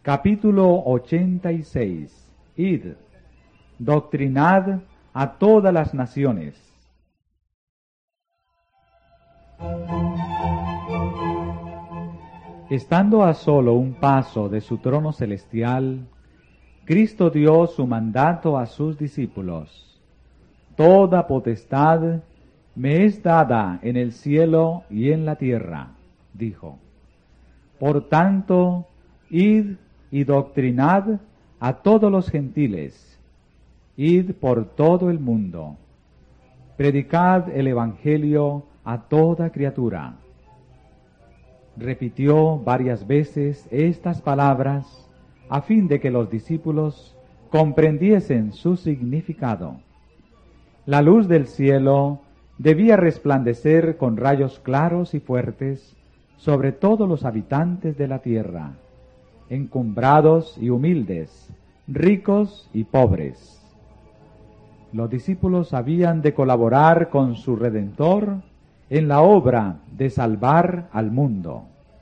Capítulo 86. Id, doctrinad a todas las naciones. Estando a solo un paso de su trono celestial, Cristo dio su mandato a sus discípulos. Toda potestad me es dada en el cielo y en la tierra, dijo. Por tanto, id y doctrinad a todos los gentiles. Id por todo el mundo. Predicad el Evangelio a toda criatura. Repitió varias veces estas palabras a fin de que los discípulos comprendiesen su significado. La luz del cielo debía resplandecer con rayos claros y fuertes sobre todos los habitantes de la tierra, encumbrados y humildes, ricos y pobres. Los discípulos habían de colaborar con su Redentor en la obra de salvar al mundo.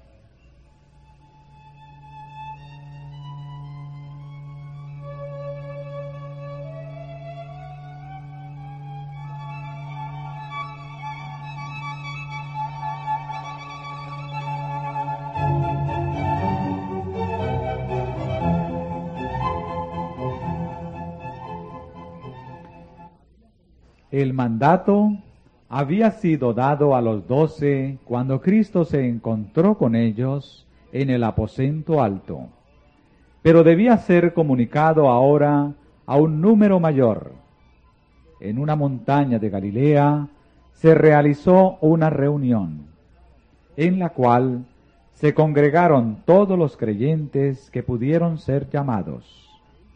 El mandato había sido dado a los 12 cuando Cristo se encontró con ellos en el aposento alto, pero debía ser comunicado ahora a un número mayor. En una montaña de Galilea se realizó una reunión, en la cual se congregaron todos los creyentes que pudieron ser llamados.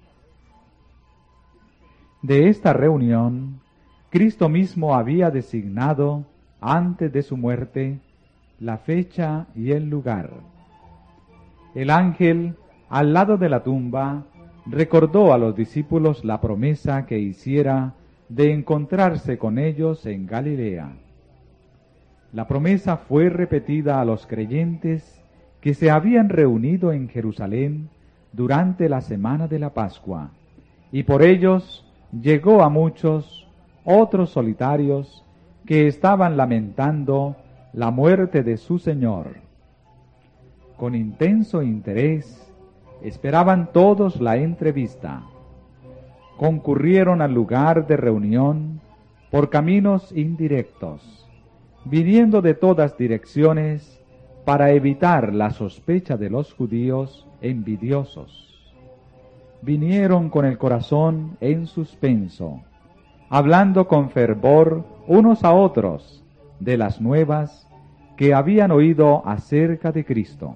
De esta reunión, Cristo mismo había designado, antes de su muerte, la fecha y el lugar. El ángel, al lado de la tumba, recordó a los discípulos la promesa que hiciera de encontrarse con ellos en Galilea. La promesa fue repetida a los creyentes que se habían reunido en Jerusalén durante la semana de la Pascua, y por ellos llegó a muchos otros solitarios que estaban lamentando la muerte de su Señor. Con intenso interés esperaban todos la entrevista. Concurrieron al lugar de reunión por caminos indirectos, viniendo de todas direcciones para evitar la sospecha de los judíos envidiosos. Vinieron con el corazón en suspenso, hablando con fervor unos a otros de las nuevas que habían oído acerca de Cristo.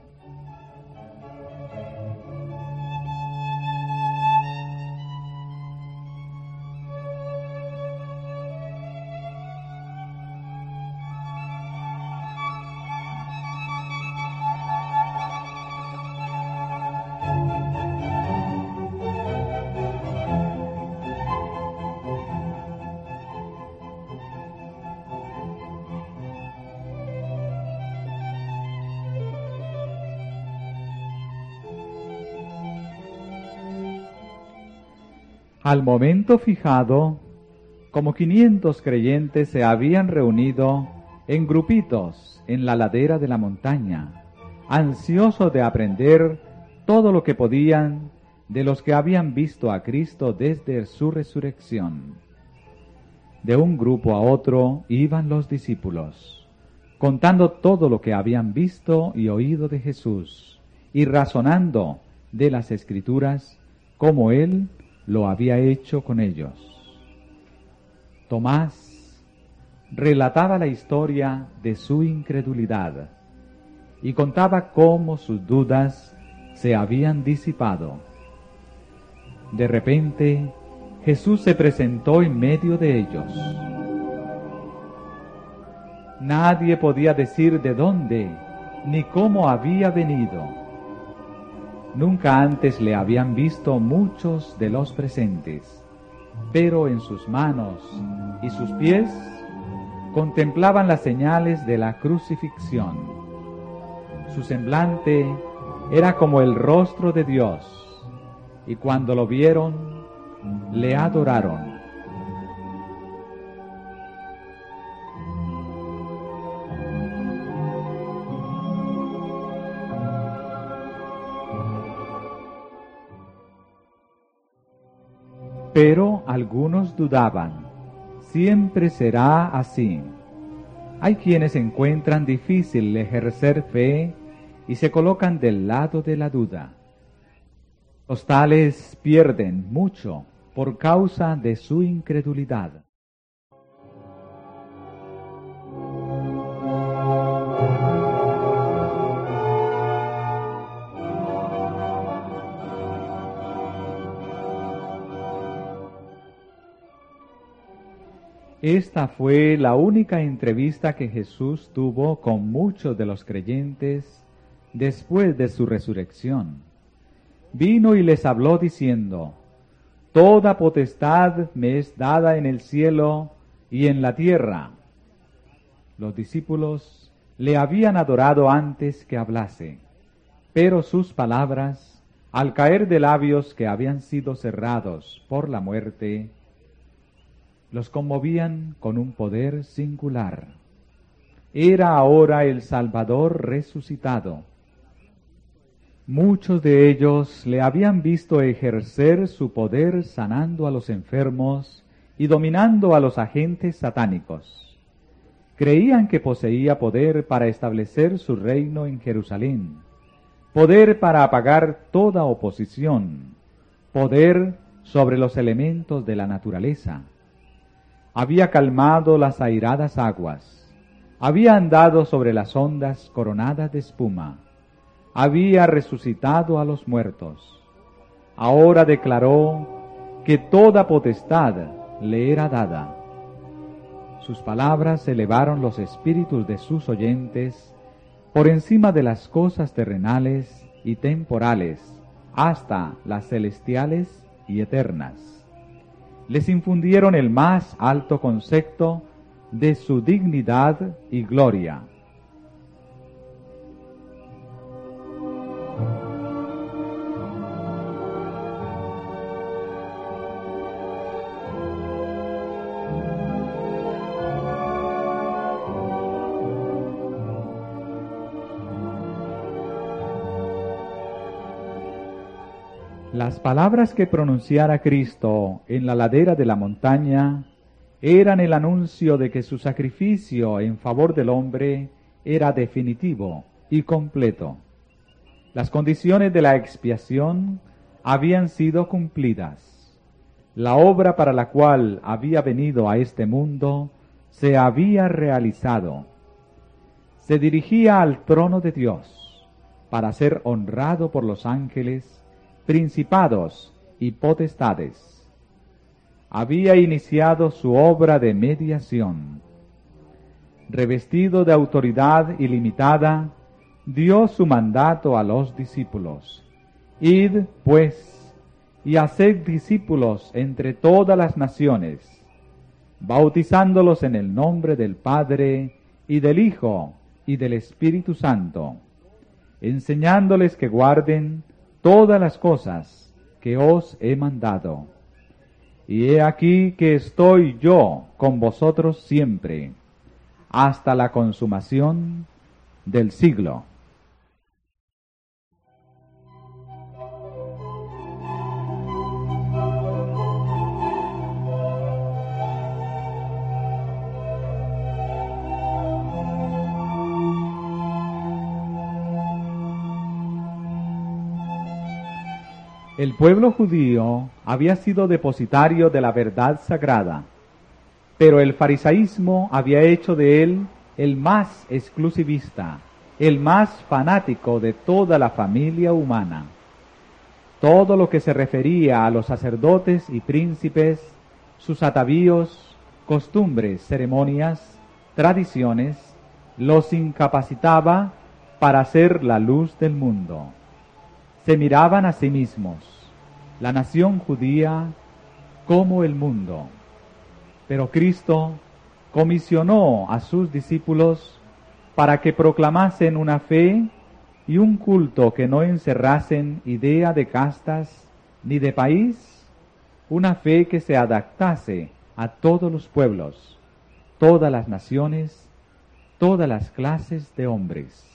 Al momento fijado, como 500 creyentes se habían reunido en grupitos en la ladera de la montaña, ansiosos de aprender todo lo que podían de los que habían visto a Cristo desde su resurrección. De un grupo a otro iban los discípulos, contando todo lo que habían visto y oído de Jesús, y razonando de las Escrituras como Él lo había hecho con ellos. Tomás relataba la historia de su incredulidad y contaba cómo sus dudas se habían disipado. De repente, Jesús se presentó en medio de ellos. Nadie podía decir de dónde ni cómo había venido. Nunca antes le habían visto muchos de los presentes, pero en sus manos y sus pies contemplaban las señales de la crucifixión. Su semblante era como el rostro de Dios, y cuando lo vieron, le adoraron. Pero algunos dudaban. Siempre será así. Hay quienes encuentran difícil ejercer fe y se colocan del lado de la duda. Los tales pierden mucho por causa de su incredulidad. Esta fue la única entrevista que Jesús tuvo con muchos de los creyentes después de su resurrección. Vino y les habló diciendo: Toda potestad me es dada en el cielo y en la tierra. Los discípulos le habían adorado antes que hablase, pero sus palabras, al caer de labios que habían sido cerrados por la muerte, los conmovían con un poder singular. Era ahora el Salvador resucitado. Muchos de ellos le habían visto ejercer su poder sanando a los enfermos y dominando a los agentes satánicos. Creían que poseía poder para establecer su reino en Jerusalén, poder para apagar toda oposición, poder sobre los elementos de la naturaleza. Había calmado las airadas aguas, había andado sobre las ondas coronadas de espuma, había resucitado a los muertos. Ahora declaró que toda potestad le era dada. Sus palabras elevaron los espíritus de sus oyentes por encima de las cosas terrenales y temporales, hasta las celestiales y eternas. Les infundieron el más alto concepto de su dignidad y gloria. Las palabras que pronunciara Cristo en la ladera de la montaña eran el anuncio de que su sacrificio en favor del hombre era definitivo y completo. Las condiciones de la expiación habían sido cumplidas. La obra para la cual había venido a este mundo se había realizado. Se dirigía al trono de Dios para ser honrado por los ángeles, principados y potestades. Había iniciado su obra de mediación. Revestido de autoridad ilimitada, dio su mandato a los discípulos: Id, pues, y haced discípulos entre todas las naciones, bautizándolos en el nombre del Padre, y del Hijo, y del Espíritu Santo, enseñándoles que guarden todas las cosas que os he mandado. Y he aquí que estoy yo con vosotros siempre, hasta la consumación del siglo. El pueblo judío había sido depositario de la verdad sagrada, pero el farisaísmo había hecho de él el más exclusivista, el más fanático de toda la familia humana. Todo lo que se refería a los sacerdotes y príncipes, sus atavíos, costumbres, ceremonias, tradiciones, los incapacitaba para ser la luz del mundo. Se miraban a sí mismos, la nación judía como el mundo. Pero Cristo comisionó a sus discípulos para que proclamasen una fe y un culto que no encerrasen idea de castas ni de país, una fe que se adaptase a todos los pueblos, todas las naciones, todas las clases de hombres.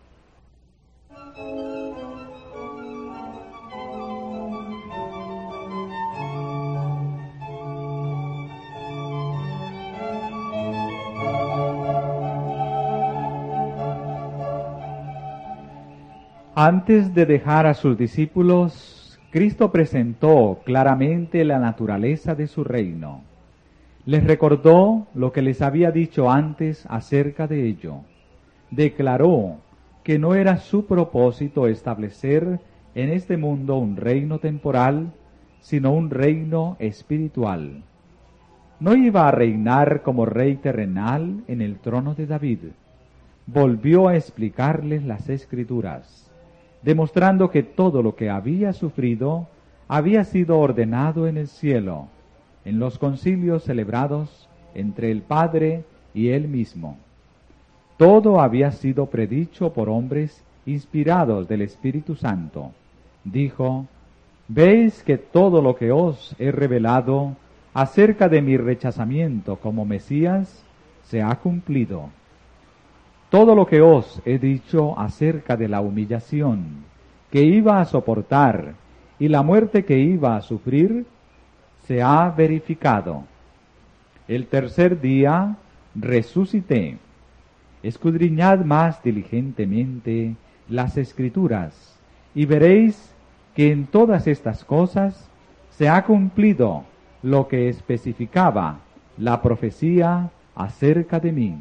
Antes de dejar a sus discípulos, Cristo presentó claramente la naturaleza de su reino. Les recordó lo que les había dicho antes acerca de ello. Declaró que no era su propósito establecer en este mundo un reino temporal, sino un reino espiritual. No iba a reinar como rey terrenal en el trono de David. Volvió a explicarles las Escrituras, demostrando que todo lo que había sufrido había sido ordenado en el cielo, en los concilios celebrados entre el Padre y él mismo. Todo había sido predicho por hombres inspirados del Espíritu Santo. Dijo: «¿Veis que todo lo que os he revelado acerca de mi rechazamiento como Mesías se ha cumplido? Todo lo que os he dicho acerca de la humillación que iba a soportar y la muerte que iba a sufrir se ha verificado. El tercer día resucité. Escudriñad más diligentemente las Escrituras y veréis que en todas estas cosas se ha cumplido lo que especificaba la profecía acerca de mí».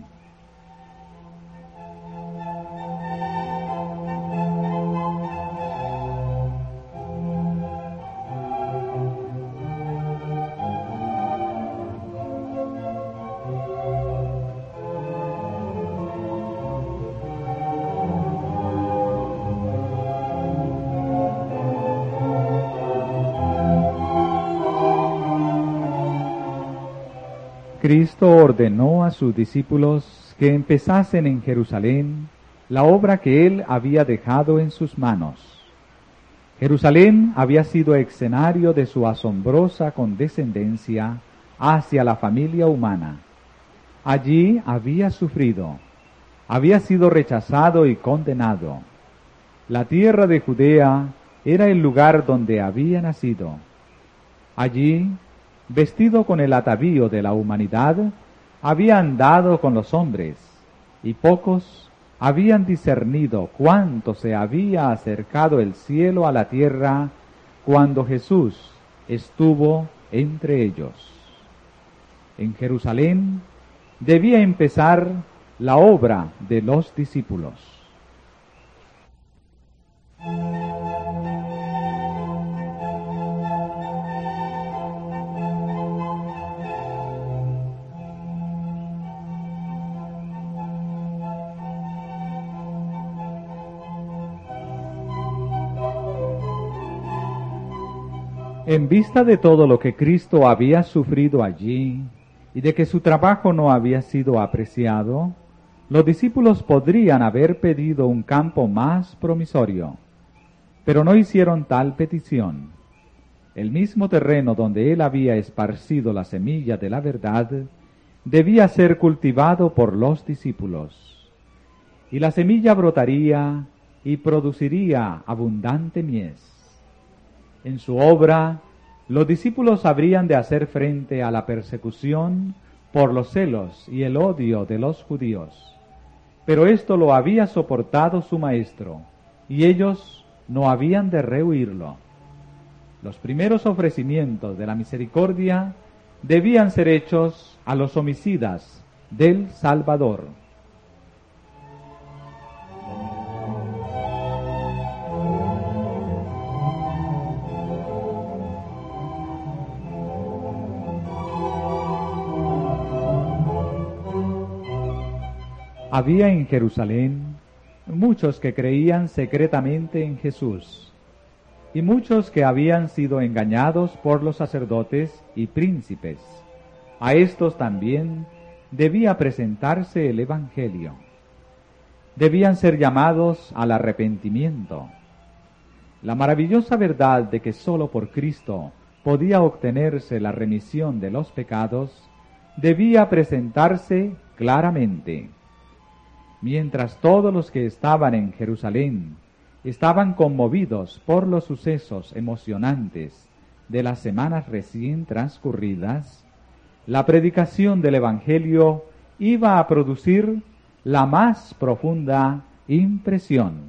Cristo ordenó a sus discípulos que empezasen en Jerusalén la obra que él había dejado en sus manos. Jerusalén había sido escenario de su asombrosa condescendencia hacia la familia humana. Allí había sufrido, había sido rechazado y condenado. La tierra de Judea era el lugar donde había nacido. Allí, vestido con el atavío de la humanidad, había andado con los hombres, y pocos habían discernido cuánto se había acercado el cielo a la tierra cuando Jesús estuvo entre ellos. En Jerusalén debía empezar la obra de los discípulos. En vista de todo lo que Cristo había sufrido allí y de que su trabajo no había sido apreciado, los discípulos podrían haber pedido un campo más promisorio, pero no hicieron tal petición. El mismo terreno donde él había esparcido la semilla de la verdad debía ser cultivado por los discípulos, y la semilla brotaría y produciría abundante mies. En su obra, los discípulos habrían de hacer frente a la persecución por los celos y el odio de los judíos. Pero esto lo había soportado su Maestro, y ellos no habían de rehuirlo. Los primeros ofrecimientos de la misericordia debían ser hechos a los homicidas del Salvador. Había en Jerusalén muchos que creían secretamente en Jesús, y muchos que habían sido engañados por los sacerdotes y príncipes. A estos también debía presentarse el Evangelio. debían ser llamados al arrepentimiento. La maravillosa verdad de que sólo por Cristo podía obtenerse la remisión de los pecados debía presentarse claramente. Mientras todos los que estaban en Jerusalén estaban conmovidos por los sucesos emocionantes de las semanas recién transcurridas, la predicación del Evangelio iba a producir la más profunda impresión.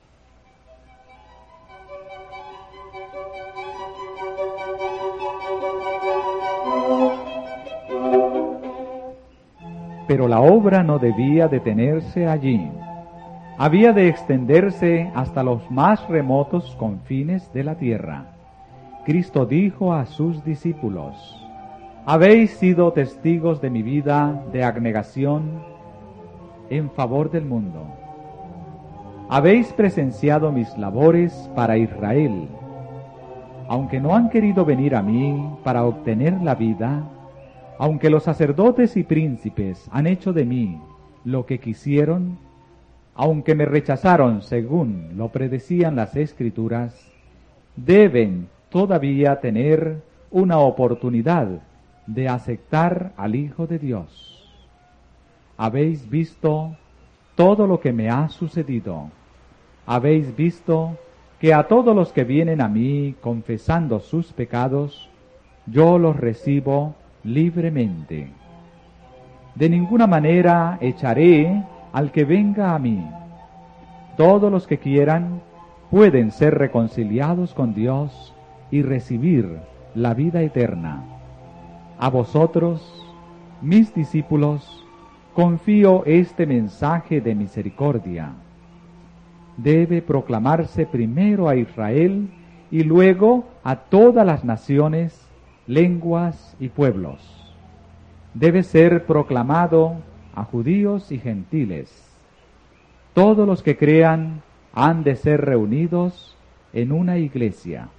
Pero la obra no debía detenerse allí. Había de extenderse hasta los más remotos confines de la tierra. Cristo dijo a sus discípulos: «Habéis sido testigos de mi vida de abnegación en favor del mundo. Habéis presenciado mis labores para Israel. Aunque no han querido venir a mí para obtener la vida, aunque los sacerdotes y príncipes han hecho de mí lo que quisieron, aunque me rechazaron según lo predecían las Escrituras, deben todavía tener una oportunidad de aceptar al Hijo de Dios. Habéis visto todo lo que me ha sucedido. Habéis visto que a todos los que vienen a mí confesando sus pecados, yo los recibo libremente. De ninguna manera echaré al que venga a mí. Todos los que quieran pueden ser reconciliados con Dios y recibir la vida eterna. A vosotros, mis discípulos, confío este mensaje de misericordia. Debe proclamarse primero a Israel y luego a todas las naciones, lenguas y pueblos. Debe ser proclamado a judíos y gentiles. Todos los que crean han de ser reunidos en una iglesia.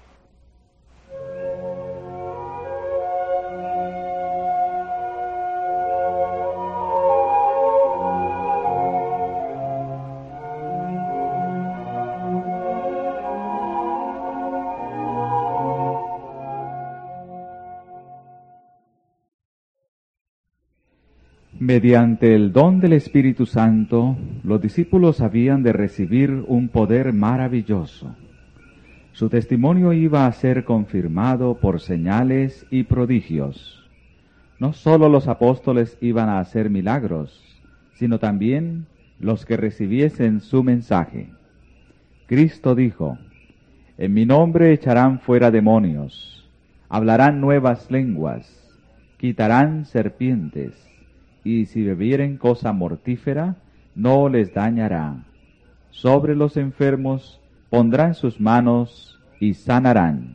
Mediante el don del Espíritu Santo, los discípulos habían de recibir un poder maravilloso. Su testimonio iba a ser confirmado por señales y prodigios. No sólo los apóstoles iban a hacer milagros, sino también los que recibiesen su mensaje. Cristo dijo: «En mi nombre echarán fuera demonios, hablarán nuevas lenguas, quitarán serpientes, y si bebieren cosa mortífera, no les dañará. Sobre los enfermos pondrán sus manos y sanarán».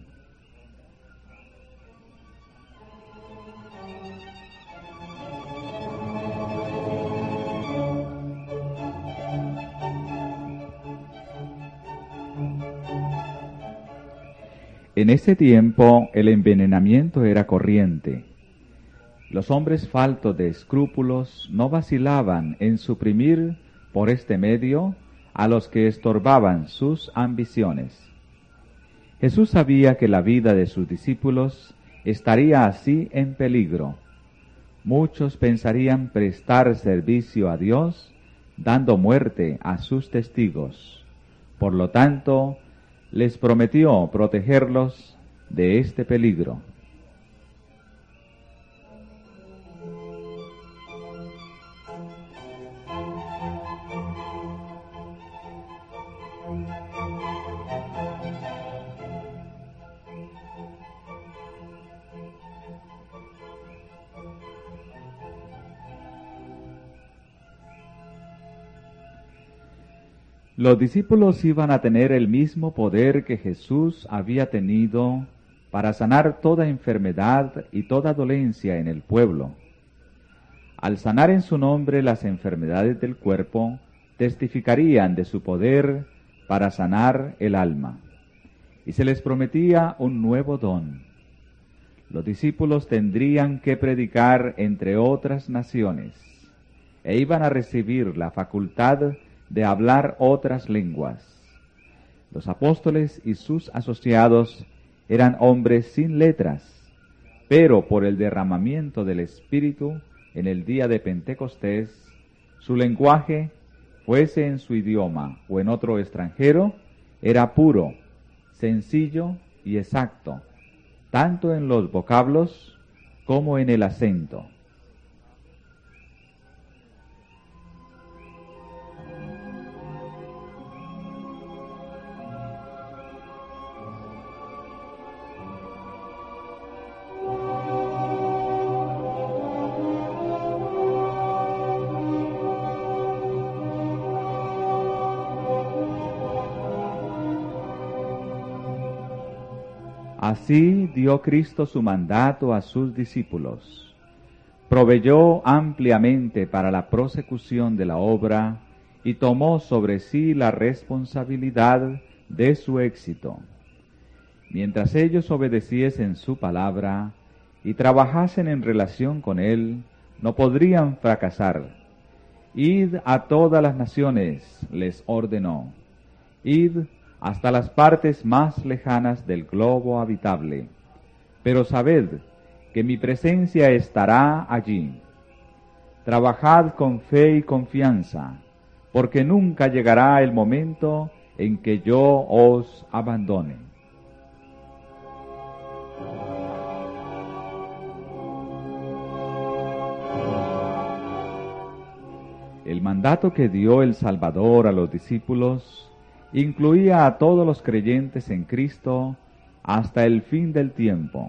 En ese tiempo el envenenamiento era corriente. Los hombres faltos de escrúpulos no vacilaban en suprimir por este medio a los que estorbaban sus ambiciones. Jesús sabía que la vida de sus discípulos estaría así en peligro. Muchos pensarían prestar servicio a Dios dando muerte a sus testigos. Por lo tanto, les prometió protegerlos de este peligro. Los discípulos iban a tener el mismo poder que Jesús había tenido para sanar toda enfermedad y toda dolencia en el pueblo. Al sanar en su nombre las enfermedades del cuerpo, testificarían de su poder para sanar el alma. Y se les prometía un nuevo don. Los discípulos tendrían que predicar entre otras naciones. e iban a recibir la facultad de hablar otras lenguas. Los apóstoles y sus asociados eran hombres sin letras, pero por el derramamiento del Espíritu en el día de Pentecostés, su lenguaje, fuese en su idioma o en otro extranjero, era puro, sencillo y exacto, tanto en los vocablos como en el acento. Así dio Cristo su mandato a sus discípulos. Proveyó ampliamente para la prosecución de la obra y tomó sobre sí la responsabilidad de su éxito. Mientras ellos obedeciesen su palabra y trabajasen en relación con él, no podrían fracasar. Id a todas las naciones, les ordenó. Id hasta las partes más lejanas del globo habitable. Pero sabed que mi presencia estará allí. Trabajad con fe y confianza, porque nunca llegará el momento en que yo os abandone. El mandato que dio el Salvador a los discípulos incluía a todos los creyentes en Cristo hasta el fin del tiempo.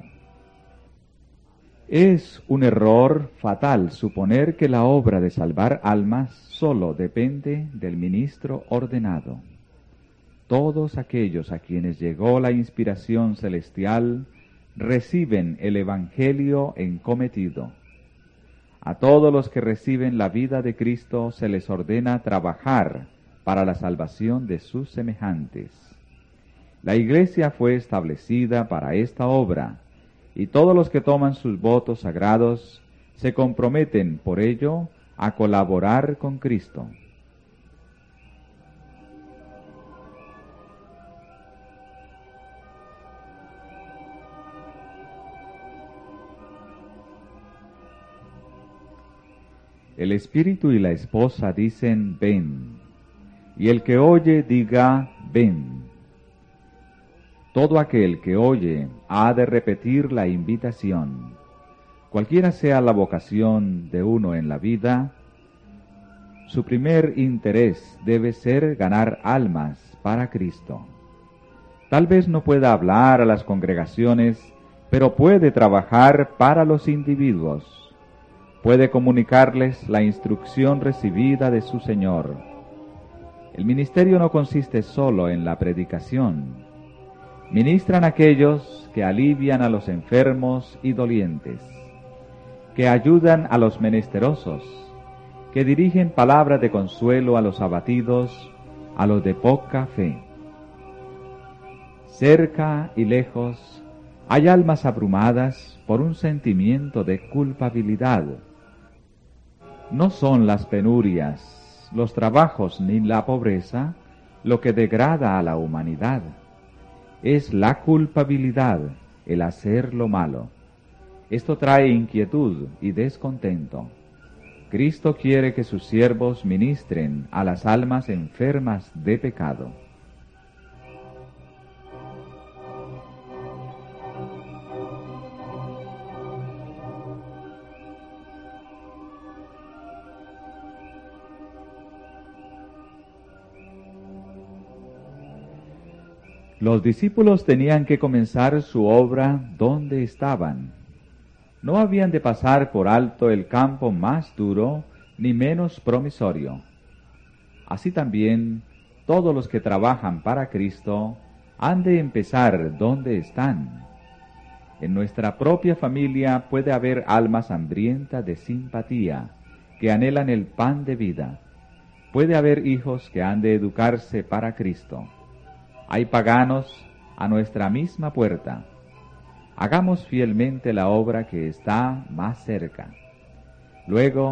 Es un error fatal suponer que la obra de salvar almas solo depende del ministro ordenado. Todos aquellos a quienes llegó la inspiración celestial reciben el Evangelio encometido. A todos los que reciben la vida de Cristo se les ordena trabajar para la salvación de sus semejantes. La Iglesia fue establecida para esta obra, y todos los que toman sus votos sagrados se comprometen por ello a colaborar con Cristo. El espíritu y la esposa dicen, ven. Y el que oye diga, ven. Todo aquel que oye ha de repetir la invitación. Cualquiera sea la vocación de uno en la vida, su primer interés debe ser ganar almas para Cristo. Tal vez no pueda hablar a las congregaciones, pero puede trabajar para los individuos. Puede comunicarles la instrucción recibida de su Señor. El ministerio no consiste solo en la predicación. Ministran aquellos que alivian a los enfermos y dolientes, que ayudan a los menesterosos, que dirigen palabras de consuelo a los abatidos, a los de poca fe. Cerca y lejos hay almas abrumadas por un sentimiento de culpabilidad. No son las penurias, los trabajos ni la pobreza lo que degrada a la humanidad. Es la culpabilidad, el hacer lo malo. Esto trae inquietud y descontento. Cristo quiere que sus siervos ministren a las almas enfermas de pecado. Los discípulos tenían que comenzar su obra donde estaban. No habían de pasar por alto el campo más duro ni menos promisorio. Así también, todos los que trabajan para Cristo han de empezar donde están. En nuestra propia familia puede haber almas hambrientas de simpatía, que anhelan el pan de vida. Puede haber hijos que han de educarse para Cristo. Hay paganos a nuestra misma puerta. Hagamos fielmente la obra que está más cerca. Luego,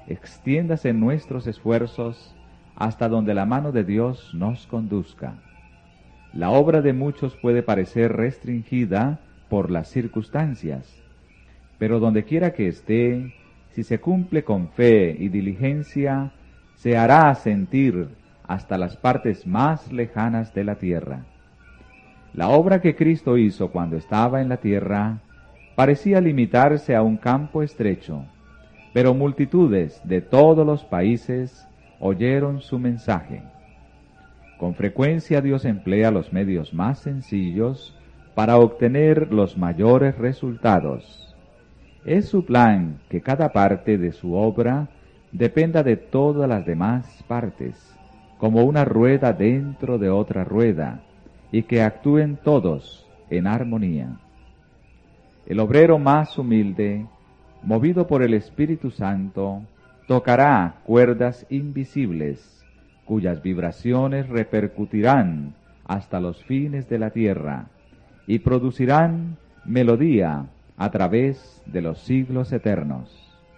extiéndase en nuestros esfuerzos hasta donde la mano de Dios nos conduzca. La obra de muchos puede parecer restringida por las circunstancias, pero donde quiera que esté, si se cumple con fe y diligencia, se hará sentir hasta las partes más lejanas de la tierra. La obra que Cristo hizo cuando estaba en la tierra parecía limitarse a un campo estrecho, pero multitudes de todos los países oyeron su mensaje. Con frecuencia Dios emplea los medios más sencillos para obtener los mayores resultados. Es su plan que cada parte de su obra dependa de todas las demás partes, como una rueda dentro de otra rueda, y que actúen todos en armonía. El obrero más humilde, movido por el Espíritu Santo, tocará cuerdas invisibles, cuyas vibraciones repercutirán hasta los fines de la tierra y producirán melodía a través de los siglos eternos.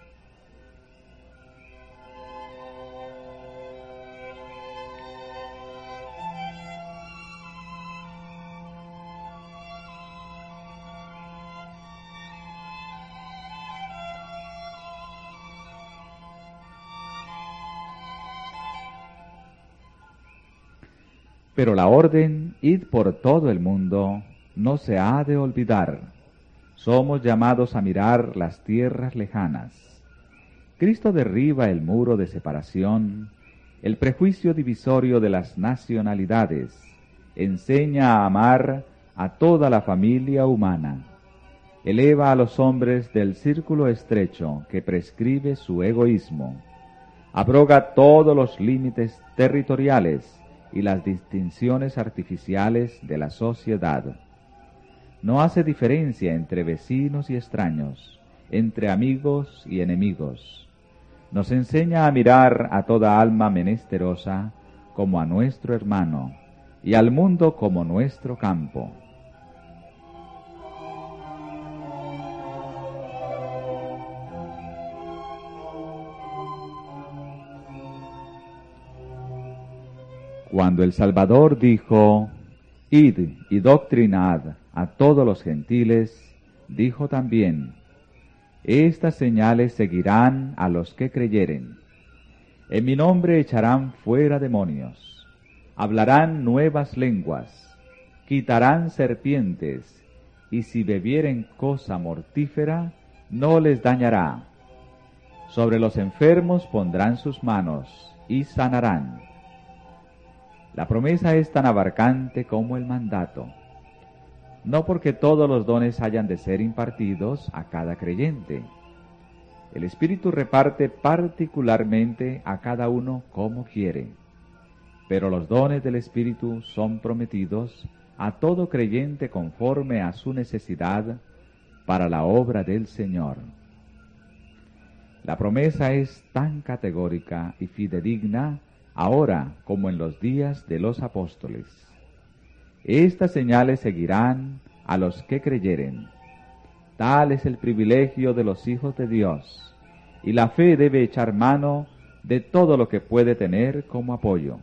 Pero la orden, id por todo el mundo, no se ha de olvidar. Somos llamados a mirar las tierras lejanas. Cristo derriba el muro de separación, el prejuicio divisorio de las nacionalidades, enseña a amar a toda la familia humana, eleva a los hombres del círculo estrecho que prescribe su egoísmo, abroga todos los límites territoriales y las distinciones artificiales de la sociedad. No hace diferencia entre vecinos y extraños, entre amigos y enemigos. Nos enseña a mirar a toda alma menesterosa como a nuestro hermano, y al mundo como nuestro campo. Cuando el Salvador dijo, id y doctrinad a todos los gentiles, dijo también, estas señales seguirán a los que creyeren. En mi nombre echarán fuera demonios, hablarán nuevas lenguas, quitarán serpientes, y si bebieren cosa mortífera, no les dañará. Sobre los enfermos pondrán sus manos, y sanarán. La promesa es tan abarcante como el mandato. No porque todos los dones hayan de ser impartidos a cada creyente. El Espíritu reparte particularmente a cada uno como quiere, pero los dones del Espíritu son prometidos a todo creyente conforme a su necesidad para la obra del Señor. La promesa es tan categórica y fidedigna ahora como en los días de los apóstoles. Estas señales seguirán a los que creyeren. Tal es el privilegio de los hijos de Dios, y la fe debe echar mano de todo lo que puede tener como apoyo.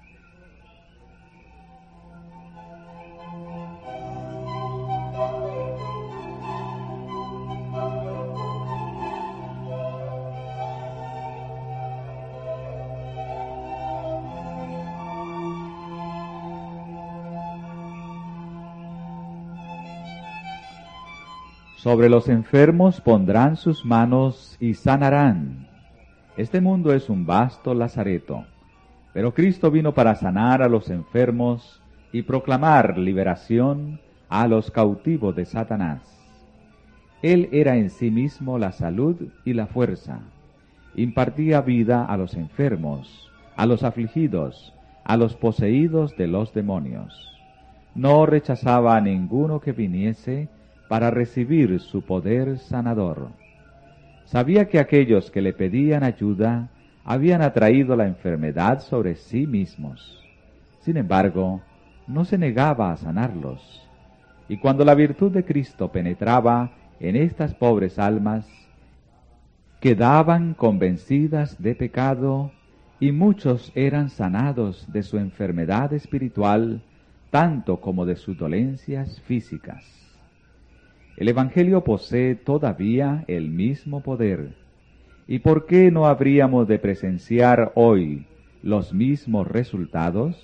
Sobre los enfermos pondrán sus manos y sanarán. Este mundo es un vasto lazareto, pero Cristo vino para sanar a los enfermos y proclamar liberación a los cautivos de Satanás. Él era en sí mismo la salud y la fuerza. Impartía vida a los enfermos, a los afligidos, a los poseídos de los demonios. No rechazaba a ninguno que viniese para recibir su poder sanador. Sabía que aquellos que le pedían ayuda habían atraído la enfermedad sobre sí mismos. Sin embargo, no se negaba a sanarlos. Y cuando la virtud de Cristo penetraba en estas pobres almas, quedaban convencidas de pecado, y muchos eran sanados de su enfermedad espiritual, tanto como de sus dolencias físicas. El Evangelio posee todavía el mismo poder. ¿Y por qué no habríamos de presenciar hoy los mismos resultados?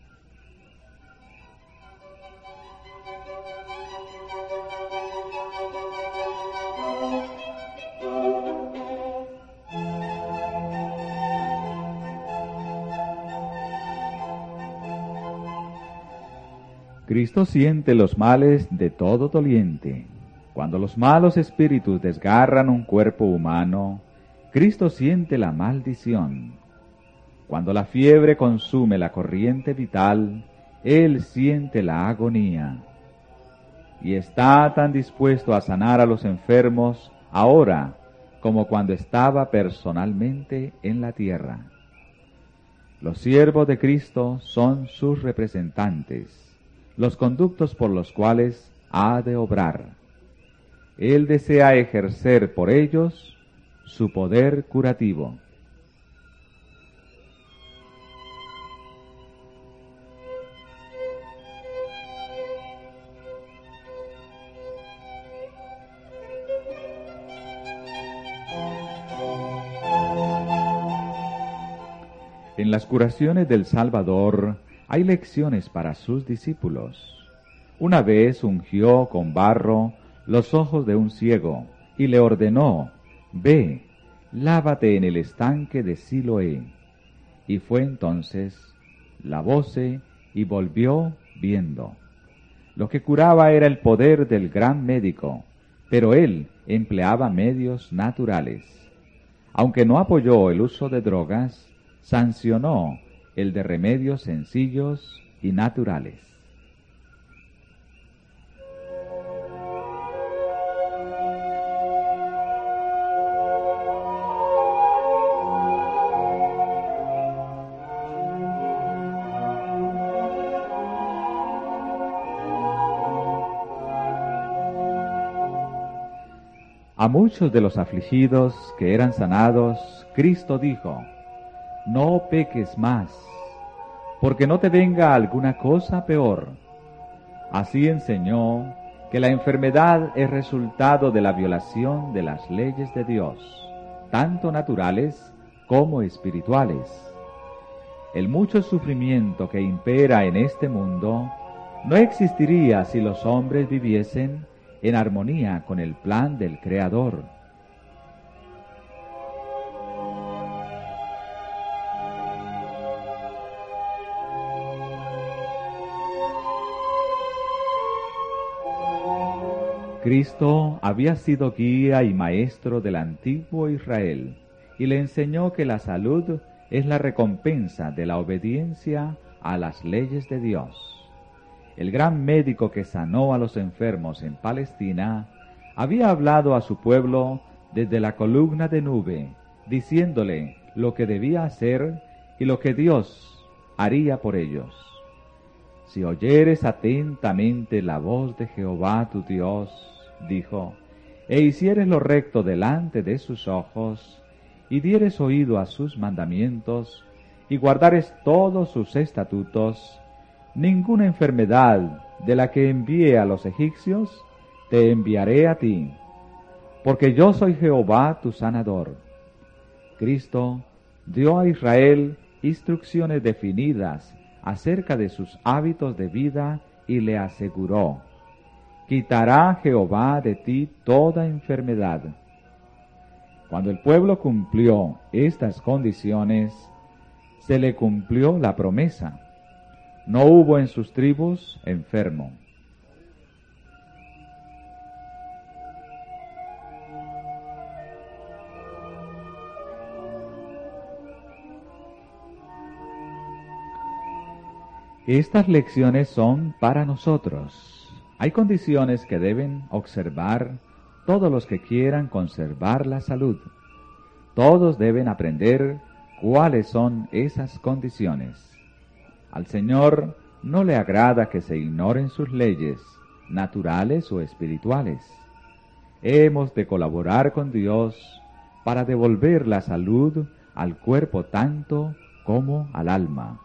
Cristo siente los males de todo doliente. Cuando los malos espíritus desgarran un cuerpo humano, Cristo siente la maldición. Cuando la fiebre consume la corriente vital, Él siente la agonía. Y está tan dispuesto a sanar a los enfermos ahora como cuando estaba personalmente en la tierra. Los siervos de Cristo son sus representantes, los conductos por los cuales ha de obrar. Él desea ejercer por ellos su poder curativo. En las curaciones del Salvador hay lecciones para sus discípulos. Una vez ungió con barro los ojos de un ciego y le ordenó: «Ve, lávate en el estanque de Siloé». Y fue entonces, lavóse y volvió viendo. Lo que curaba era el poder del gran médico, pero él empleaba medios naturales. Aunque no apoyó el uso de drogas, sancionó el de remedios sencillos y naturales. A muchos de los afligidos que eran sanados, Cristo dijo: «No peques más, porque no te venga alguna cosa peor». Así enseñó que la enfermedad es resultado de la violación de las leyes de Dios, tanto naturales como espirituales. El mucho sufrimiento que impera en este mundo no existiría si los hombres viviesen en armonía con el plan del Creador. Cristo había sido guía y maestro del antiguo Israel y le enseñó que la salud es la recompensa de la obediencia a las leyes de Dios. El gran médico que sanó a los enfermos en Palestina había hablado a su pueblo desde la columna de nube, diciéndole lo que debía hacer y lo que Dios haría por ellos. Si oyeres atentamente la voz de Jehová tu Dios, dijo, e hicieres lo recto delante de sus ojos, y dieres oído a sus mandamientos, y guardares todos sus estatutos, ninguna enfermedad de la que envié a los egipcios te enviaré a ti, porque yo soy Jehová tu sanador. Cristo dio a Israel instrucciones definidas acerca de sus hábitos de vida y le aseguró: «Quitará Jehová de ti toda enfermedad». Cuando el pueblo cumplió estas condiciones, se le cumplió la promesa. No hubo en sus tribus enfermo. Estas lecciones son para nosotros. Hay condiciones que deben observar todos los que quieran conservar la salud. Todos deben aprender cuáles son esas condiciones. Al Señor no le agrada que se ignoren sus leyes, naturales o espirituales. Hemos de colaborar con Dios para devolver la salud al cuerpo tanto como al alma.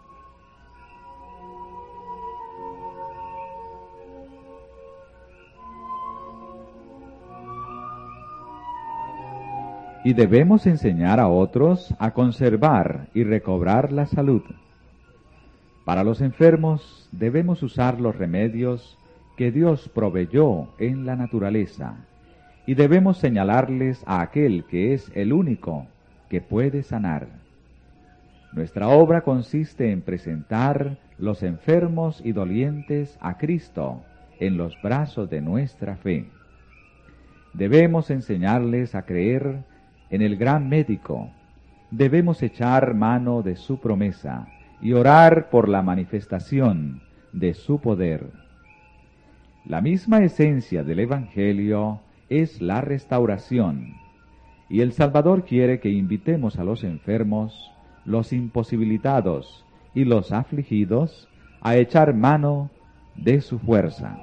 Y debemos enseñar a otros a conservar y recobrar la salud. Para los enfermos debemos usar los remedios que Dios proveyó en la naturaleza, y debemos señalarles a aquel que es el único que puede sanar. Nuestra obra consiste en presentar los enfermos y dolientes a Cristo en los brazos de nuestra fe. Debemos enseñarles a creer en el gran médico. Debemos echar mano de su promesa y orar por la manifestación de su poder. La misma esencia del Evangelio es la restauración, y el Salvador quiere que invitemos a los enfermos, los imposibilitados y los afligidos a echar mano de su fuerza.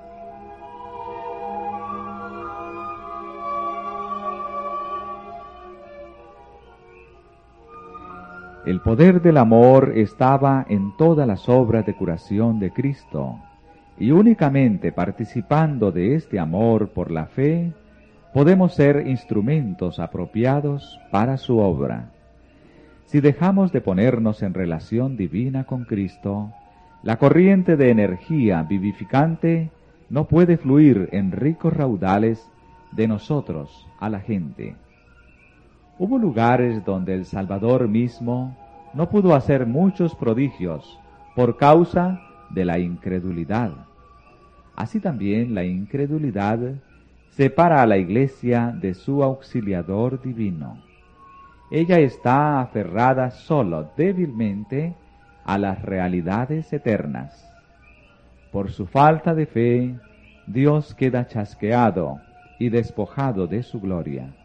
El poder del amor estaba en todas las obras de curación de Cristo, y únicamente participando de este amor por la fe, podemos ser instrumentos apropiados para su obra. Si dejamos de ponernos en relación divina con Cristo, la corriente de energía vivificante no puede fluir en ricos raudales de nosotros a la gente. Hubo lugares donde el Salvador mismo no pudo hacer muchos prodigios por causa de la incredulidad. Así también la incredulidad separa a la Iglesia de su auxiliador divino. Ella está aferrada solo débilmente a las realidades eternas. Por su falta de fe, Dios queda chasqueado y despojado de su gloria.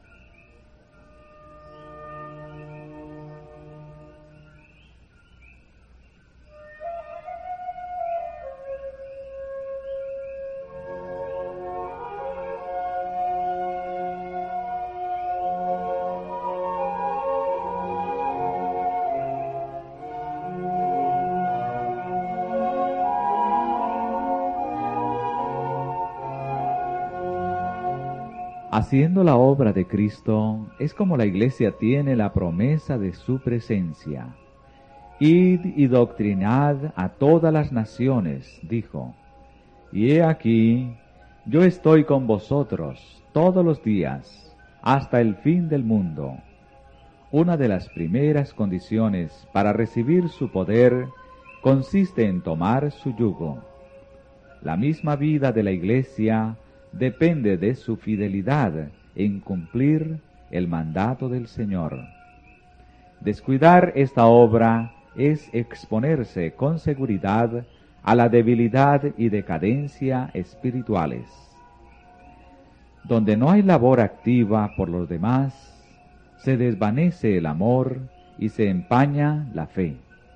Haciendo la obra de Cristo es como la Iglesia tiene la promesa de su presencia. Id y doctrinad a todas las naciones, dijo, y he aquí, yo estoy con vosotros todos los días, hasta el fin del mundo. Una de las primeras condiciones para recibir su poder consiste en tomar su yugo. La misma vida de la Iglesia depende de su fidelidad en cumplir el mandato del Señor. Descuidar esta obra es exponerse con seguridad a la debilidad y decadencia espirituales. Donde no hay labor activa por los demás, se desvanece el amor y se empaña la fe.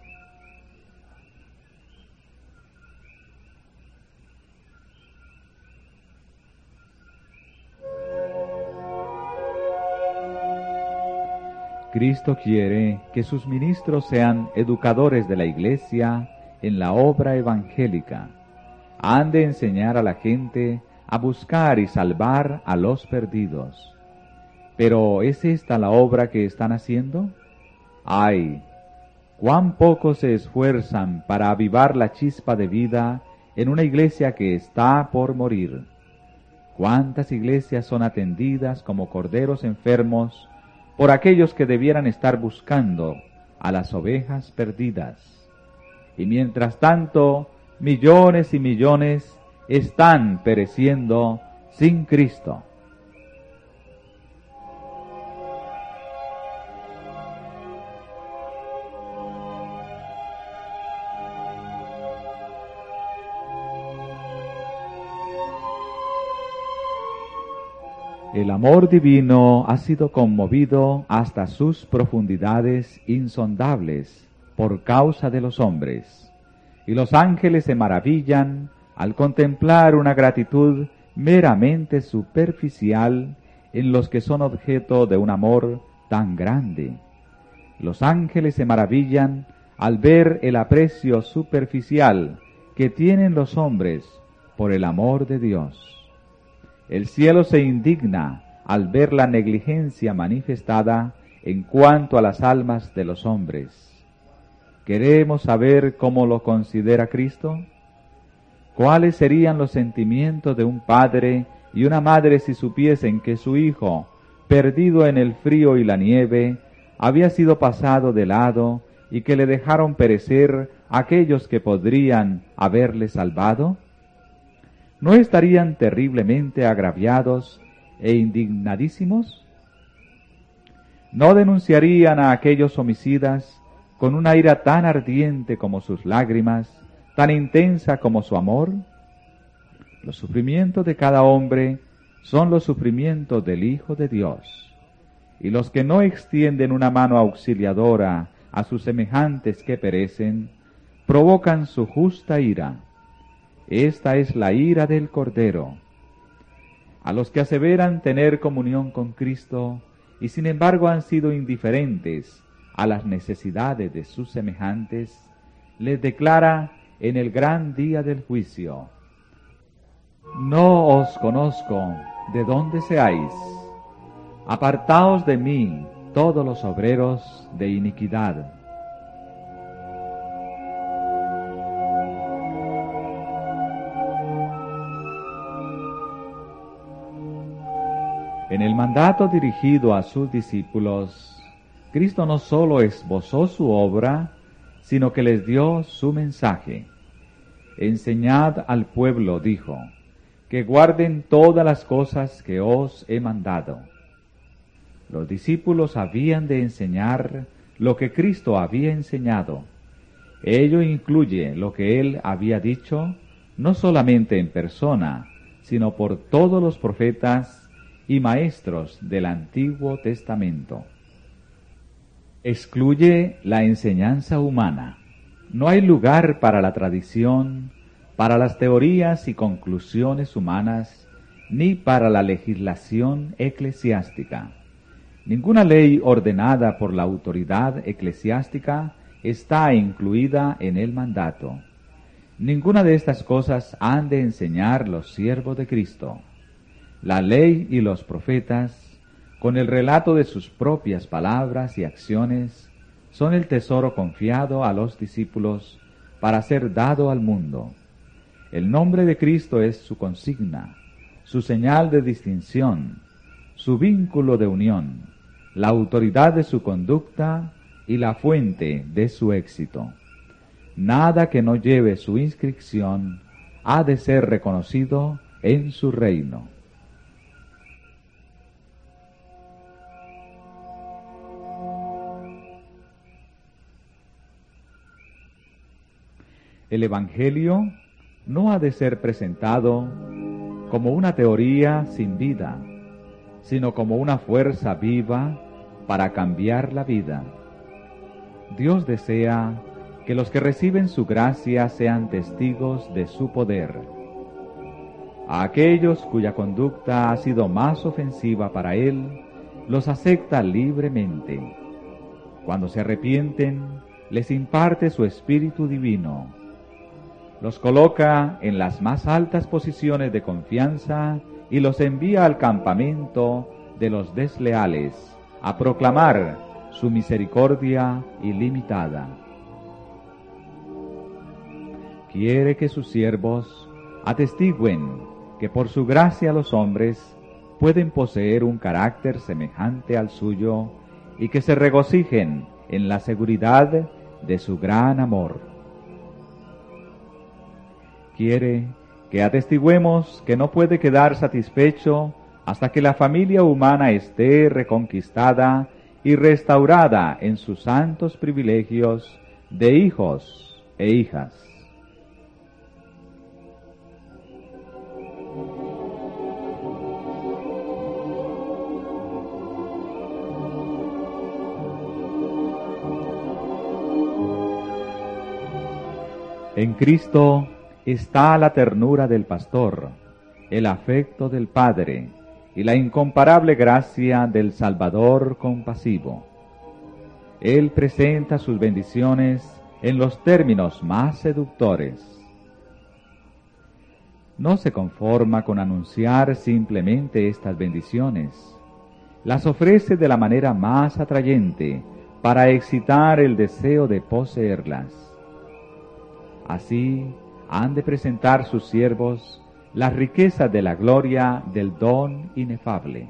Cristo quiere que sus ministros sean educadores de la Iglesia en la obra evangélica. Han de enseñar a la gente a buscar y salvar a los perdidos. ¿Pero es esta la obra que están haciendo? ¡Ay! ¡Cuán poco se esfuerzan para avivar la chispa de vida en una iglesia que está por morir! ¿Cuántas iglesias son atendidas como corderos enfermos por aquellos que debieran estar buscando a las ovejas perdidas? Y mientras tanto, millones y millones están pereciendo sin Cristo. El amor divino ha sido conmovido hasta sus profundidades insondables por causa de los hombres, y los ángeles se maravillan al contemplar una gratitud meramente superficial en los que son objeto de un amor tan grande. Los ángeles se maravillan al ver el aprecio superficial que tienen los hombres por el amor de Dios. El cielo se indigna al ver la negligencia manifestada en cuanto a las almas de los hombres. ¿Queremos saber cómo lo considera Cristo? ¿Cuáles serían los sentimientos de un padre y una madre si supiesen que su hijo, perdido en el frío y la nieve, había sido pasado de lado y que le dejaron perecer aquellos que podrían haberle salvado? ¿No estarían terriblemente agraviados e indignadísimos? ¿No denunciarían a aquellos homicidas con una ira tan ardiente como sus lágrimas, tan intensa como su amor? Los sufrimientos de cada hombre son los sufrimientos del Hijo de Dios, y los que no extienden una mano auxiliadora a sus semejantes que perecen, provocan su justa ira. Esta es la ira del Cordero. A los que aseveran tener comunión con Cristo, y sin embargo han sido indiferentes a las necesidades de sus semejantes, les declara en el gran día del juicio: no os conozco, ¿de dónde seáis? Apartaos de mí, todos los obreros de iniquidad. En el mandato dirigido a sus discípulos, Cristo no sólo esbozó su obra, sino que les dio su mensaje. Enseñad al pueblo, dijo, que guarden todas las cosas que os he mandado. Los discípulos habían de enseñar lo que Cristo había enseñado. Ello incluye lo que él había dicho, no solamente en persona, sino por todos los profetas y maestros del Antiguo Testamento. Excluye la enseñanza humana. No hay lugar para la tradición, para las teorías y conclusiones humanas, ni para la legislación eclesiástica. Ninguna ley ordenada por la autoridad eclesiástica está incluida en el mandato. Ninguna de estas cosas han de enseñar los siervos de Cristo. La ley y los profetas, con el relato de sus propias palabras y acciones, son el tesoro confiado a los discípulos para ser dado al mundo. El nombre de Cristo es su consigna, su señal de distinción, su vínculo de unión, la autoridad de su conducta y la fuente de su éxito. Nada que no lleve su inscripción ha de ser reconocido en su reino. El Evangelio no ha de ser presentado como una teoría sin vida, sino como una fuerza viva para cambiar la vida. Dios desea que los que reciben su gracia sean testigos de su poder. A aquellos cuya conducta ha sido más ofensiva para Él, los acepta libremente. Cuando se arrepienten, les imparte su Espíritu Divino. Los coloca en las más altas posiciones de confianza y los envía al campamento de los desleales a proclamar su misericordia ilimitada. Quiere que sus siervos atestiguen que por su gracia los hombres pueden poseer un carácter semejante al suyo y que se regocijen en la seguridad de su gran amor. Quiere que atestiguemos que no puede quedar satisfecho hasta que la familia humana esté reconquistada y restaurada en sus santos privilegios de hijos e hijas. En Cristo está la ternura del pastor, el afecto del Padre y la incomparable gracia del Salvador compasivo. Él presenta sus bendiciones en los términos más seductores. No se conforma con anunciar simplemente estas bendiciones, las ofrece de la manera más atrayente para excitar el deseo de poseerlas. Así han de presentar sus siervos las riquezas de la gloria del don inefable.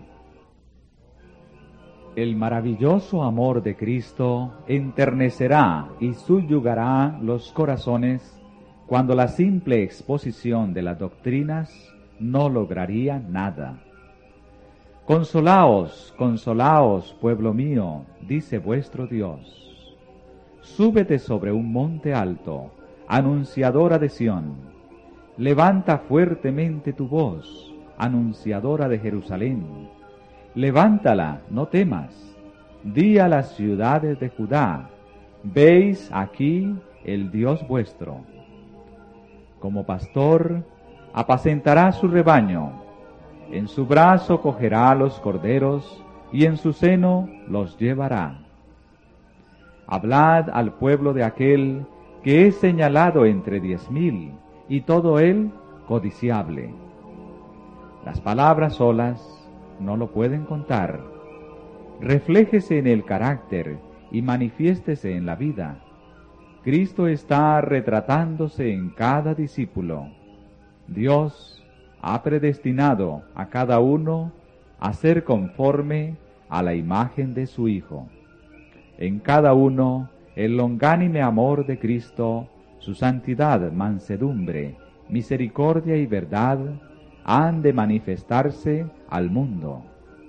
El maravilloso amor de Cristo enternecerá y subyugará los corazones cuando la simple exposición de las doctrinas no lograría nada. Consolaos, consolaos, pueblo mío, dice vuestro Dios. Súbete sobre un monte alto, anunciadora de Sión. Levanta fuertemente tu voz, anunciadora de Jerusalén. Levántala, no temas. Di a las ciudades de Judá, veis aquí el Dios vuestro. Como pastor, apacentará su rebaño. En su brazo cogerá los corderos, y en su seno los llevará. Hablad al pueblo de aquel que es señalado entre 10,000, y todo él codiciable. Las palabras solas no lo pueden contar. Refléjese en el carácter y manifiéstese en la vida. Cristo está retratándose en cada discípulo. Dios ha predestinado a cada uno a ser conforme a la imagen de su Hijo. En cada uno el longánime amor de Cristo, su santidad, mansedumbre, misericordia y verdad han de manifestarse al mundo.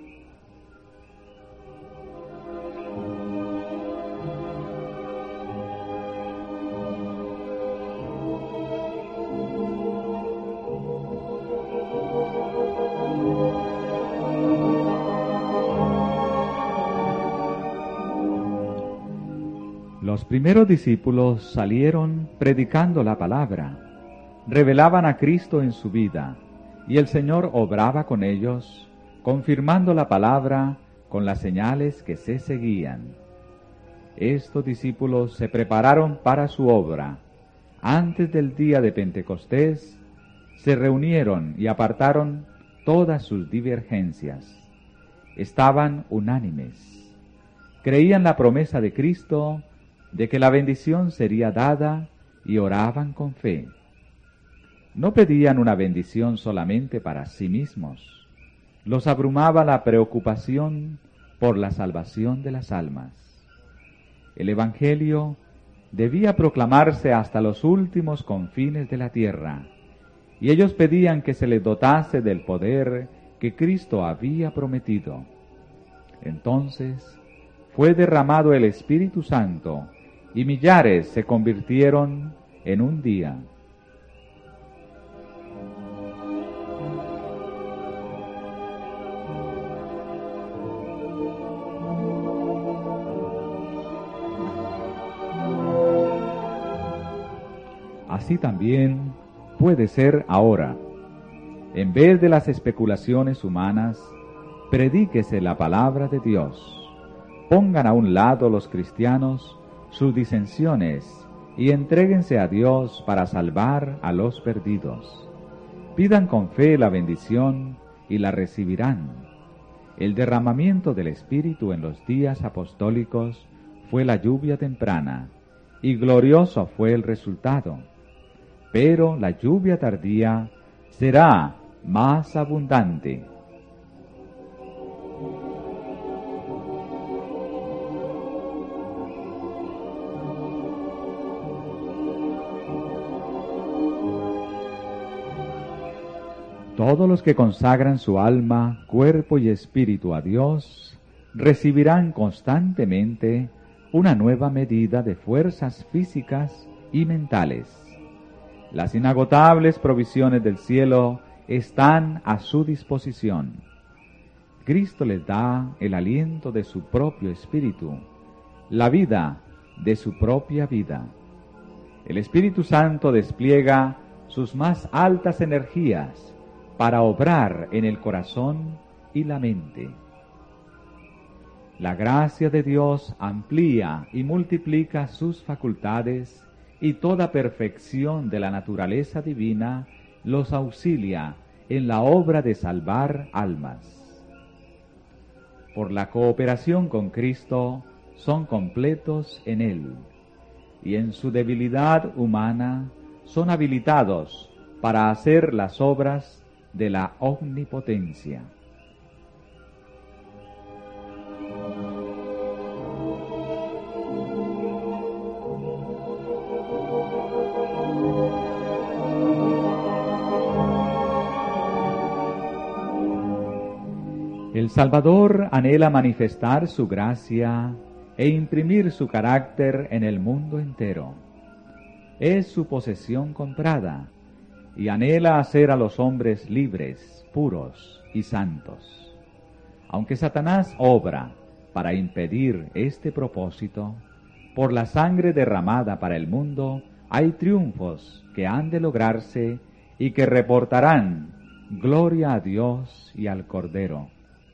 Los primeros discípulos salieron predicando la palabra, revelaban a Cristo en su vida, y el Señor obraba con ellos, confirmando la palabra con las señales que se seguían. Estos discípulos se prepararon para su obra. Antes del día de Pentecostés, se reunieron y apartaron todas sus divergencias. Estaban unánimes. Creían la promesa de Cristo de que la bendición sería dada y oraban con fe. No pedían una bendición solamente para sí mismos. Los abrumaba la preocupación por la salvación de las almas. El Evangelio debía proclamarse hasta los últimos confines de la tierra, y ellos pedían que se les dotase del poder que Cristo había prometido. Entonces fue derramado el Espíritu Santo, y millares se convirtieron en un día. Así también puede ser ahora. En vez de las especulaciones humanas, predíquese la palabra de Dios. Pongan a un lado los cristianos sus disensiones y entréguense a Dios para salvar a los perdidos. Pidan con fe la bendición y la recibirán. El derramamiento del Espíritu en los días apostólicos fue la lluvia temprana, y glorioso fue el resultado. Pero la lluvia tardía será más abundante. Todos los que consagran su alma, cuerpo y espíritu a Dios recibirán constantemente una nueva medida de fuerzas físicas y mentales. Las inagotables provisiones del cielo están a su disposición. Cristo les da el aliento de su propio espíritu, la vida de su propia vida. El Espíritu Santo despliega sus más altas energías para obrar en el corazón y la mente. La gracia de Dios amplía y multiplica sus facultades, y toda perfección de la naturaleza divina los auxilia en la obra de salvar almas. Por la cooperación con Cristo son completos en Él, y en su debilidad humana son habilitados para hacer las obras de la omnipotencia. El Salvador anhela manifestar su gracia e imprimir su carácter en el mundo entero. Es su posesión comprada, y anhela hacer a los hombres libres, puros y santos. Aunque Satanás obra para impedir este propósito, por la sangre derramada para el mundo hay triunfos que han de lograrse y que reportarán gloria a Dios y al Cordero.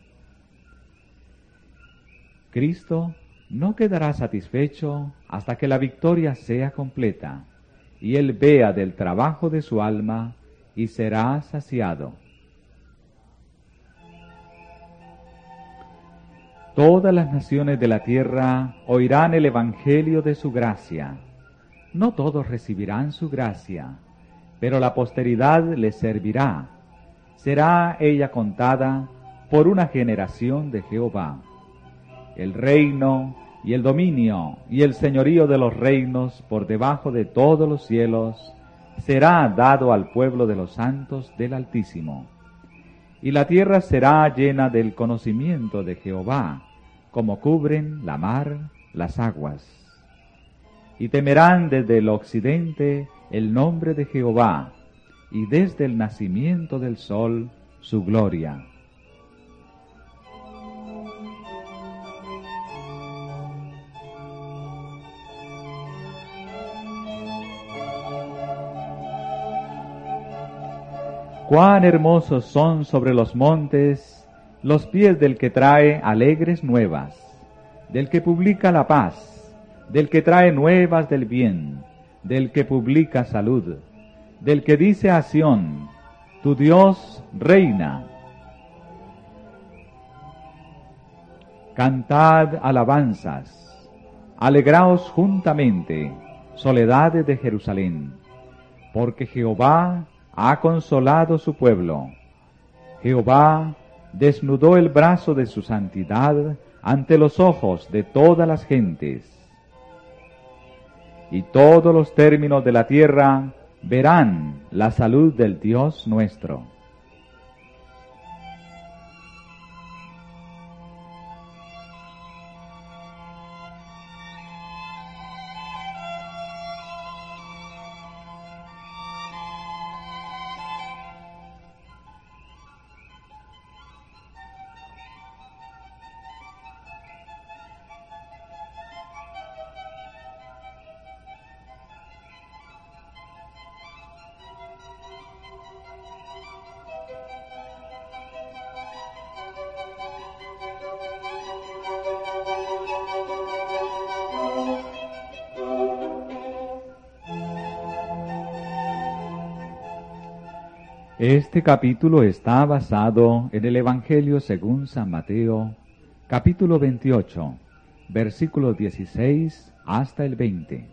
Cristo no quedará satisfecho hasta que la victoria sea completa y Él vea del trabajo de su alma y será saciado. Todas las naciones de la tierra oirán el evangelio de su gracia. No todos recibirán su gracia, pero la posteridad les servirá. Será ella contada por una generación de Jehová. El reino y el dominio y el señorío de los reinos por debajo de todos los cielos será dado al pueblo de los santos del Altísimo. Y la tierra será llena del conocimiento de Jehová, como cubren la mar las aguas. Y temerán desde el occidente el nombre de Jehová, y desde el nacimiento del sol su gloria. Cuán hermosos son sobre los montes los pies del que trae alegres nuevas, del que publica la paz, del que trae nuevas del bien, del que publica salud, del que dice a Sión, tu Dios reina. Cantad alabanzas, alegraos juntamente, soledades de Jerusalén, porque Jehová ha consolado su pueblo. Jehová desnudó el brazo de su santidad ante los ojos de todas las gentes. Y todos los términos de la tierra verán la salud del Dios nuestro. Este capítulo está basado en el Evangelio según San Mateo, capítulo 28, versículos 16 hasta el 20.